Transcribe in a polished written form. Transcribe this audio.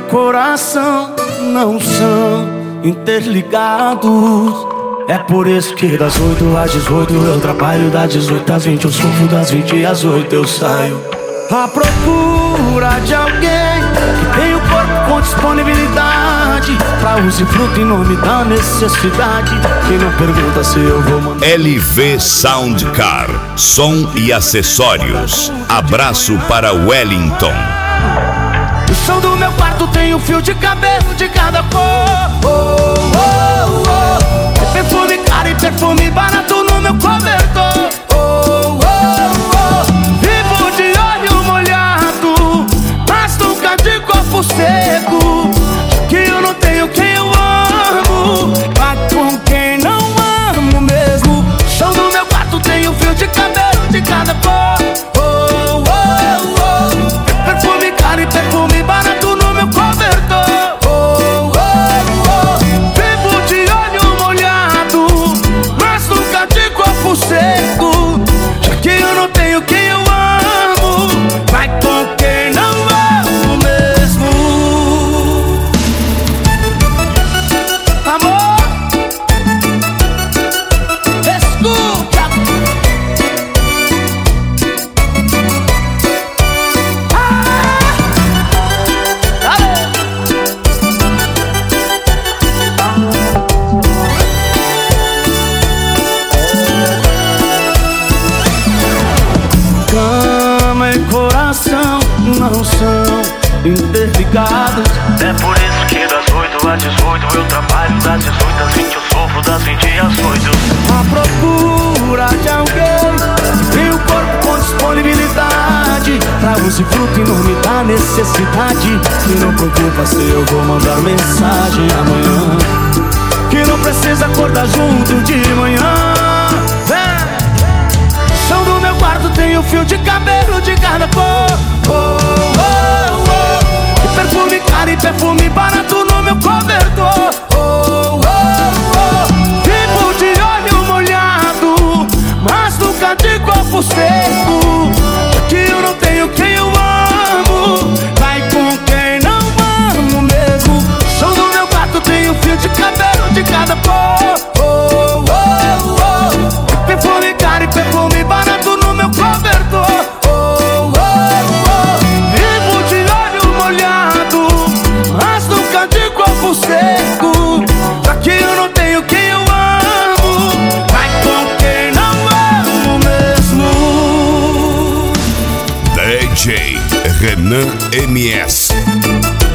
coração não são interligados. É por isso que das 8 às 18 eu trabalho, das 18 às 20 eu sofro, das 20 às 8 eu saio à procura de alguém que tem o corpo com disponibilidade pra usufruto em nome da necessidade, que não pergunta se eu vou mandar. LV Soundcar, som e acessórios. Abraço para Wellington. O chão do meu quarto tem um fio de cabelo de cada cor. Perfume caro e perfume barato no meu cobertor. Vivo de olho molhado, mas nunca de corpo seco. Que eu não tenho quem eu amo, vai com quem não amo mesmo. O chão do meu quarto tem um fio de cabelo de cada cor. Perfume caro e perfume barato no meu cobertor. Vivo de olho molhado, mas nunca de corpo seco. Já que eu não tenho quem eu amo, vai com quem não amo mesmo. Amor, escuta. Cama e coração não são interligados. É por isso que das 8 às 18 eu trabalho, das 18 às 20 eu sofro, das 20 às 8 À procura de alguém que tem o corpo com disponibilidade pra usufruto em nome da necessidade, que não preocupa se eu vou mandar mensagem amanhã, que não precisa acordar junto de manhã. Chão do meu quarto tem um fio de cabelo de cada cor. E perfume caro e perfume barato no meu cobertor. Vivo de olho molhado, mas nunca de corpo seco. Já que eu não tenho quem eu amo, vai com quem não amo mesmo. Chão do meu quarto tem um fio de cabelo de cada cor. Perfume caro e perfume barato no meu cobertor. Vivo de olho molhado, mas nunca de corpo seco. Já que eu não tenho quem eu amo, vai com quem não amo mesmo. DJ Renan MS.